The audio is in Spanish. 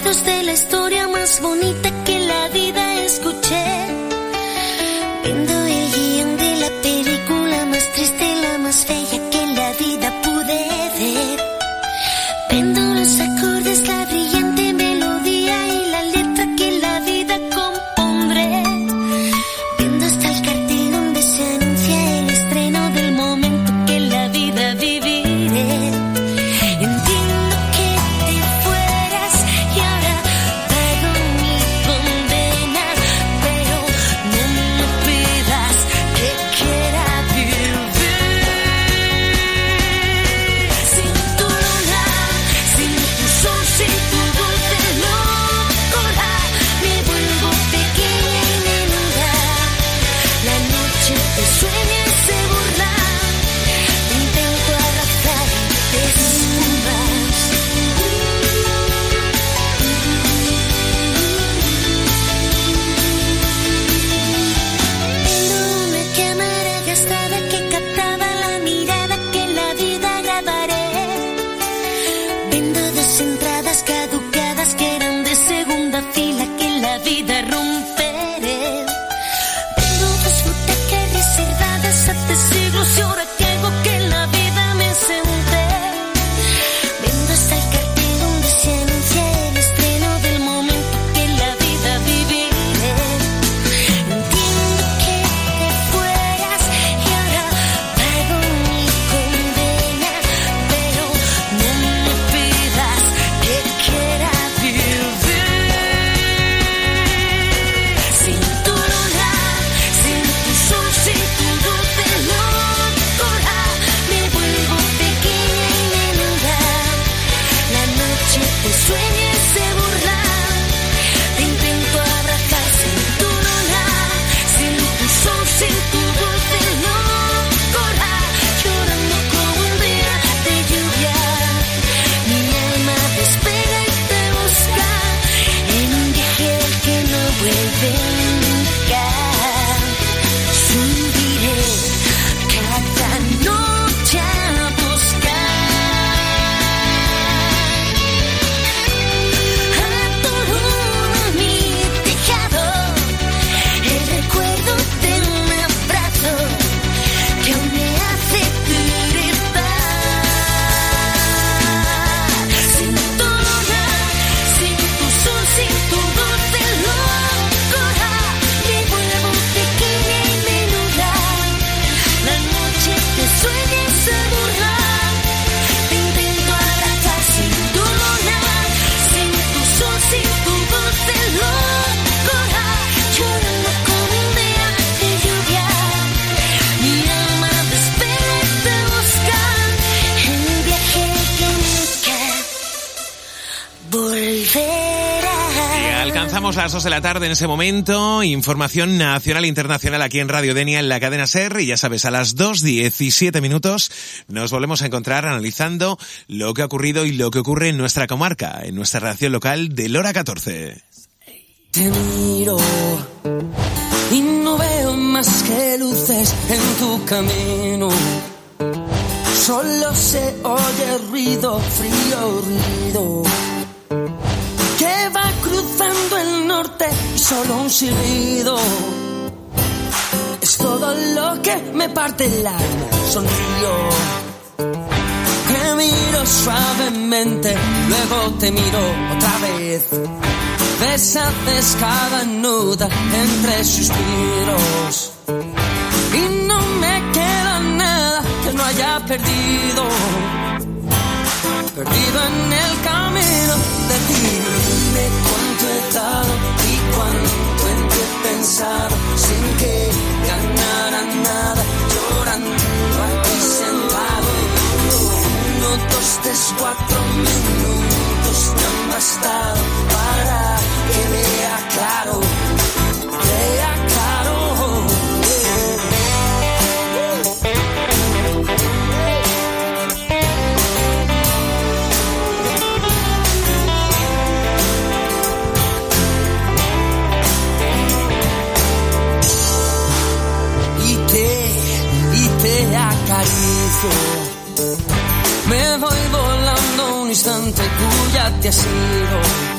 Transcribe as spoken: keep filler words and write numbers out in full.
cuentos de la historia más bonita que en la vida escuché. Viendo el guión de la película más triste, la más fea que en la vida pude ver. Viendo los acordes, la brillante melodía y la letra que en la vida compondré. Viendo hasta el cartel donde se anuncia el estreno del momento que en la vida viviré. Entiendo que te fueras y ahora pago mi condena, pero no me pidas que quiera vivir sin tu luna, sin tu sol, sin tu dulce locura. Me vuelvo pequeña y menuda. La noche te sueña y se burla. Te intento abrazar y te esfumas. Tengo una cámara gastada que captaba la mirada que en la vida grabaré. Vendo dos entradas caducadas que eran de segunda fila que en la vida romperé. Vendo dos butacas reservadas hace siglos y ahora caigo que en la vida me senté. Vendo hasta el cartel donde se anuncia el estreno del momento que en la vida viviré. Entiendo que te fueras y ahora pago mi condena, pero no me pidas que quiera vivir sin tu luna, sin tu sol, sin tu dulce locura. Me vuelvo pequeña y menuda. La noche te sueña y se burla. Te intento abrazar sin tu luna, sin tu sol, sin tu dulce locura. Llorando como un día de lluvia. Mi alma despega y te busca en un viaje al que no vuelve nunca. Subiré cada noche a buscar a tu luna en mi tejado, el recuerdo de un abrazo que aún me hace gritar. Sin tu luna, sin tu sol, sin tu dulce locura. Me vuelvo pequeña y menuda. La noche te sueña y se burla. Te intento abrazar sin tu luna, sin tu sol, sin tu dulce locura. Llorando como un día de lluvia. Mi alma despega y te busca en un viaje que nunca volverá. Y alcanzamos las dos de la tarde en ese momento. Información nacional e internacional aquí en Radio Denia, en la cadena SER. Y ya sabes, a las dos diecisiete minutos nos volvemos a encontrar analizando lo que ha ocurrido y lo que ocurre en nuestra comarca, en nuestra redacción local de Lora catorce. Te miro y no veo más que luces en tu camino. Solo se oye ruido, frío ruido, que va cruzando el norte y solo un silbido. Es todo lo que me parte el alma. Sonrío, te miro suavemente, luego te miro otra vez. Deshaces cada nuda entre suspiros y no me queda nada que no haya perdido, perdido en el camino de ti. Dime cuánto he dado y cuánto he pensado sin que ganara nada, llorando aquí sentado. Uno, dos, tres, cuatro minutos me han bastado para que vea claro, vea claro. Y te, y te acaricio. Me voy volando un instante, tú ya te has ido.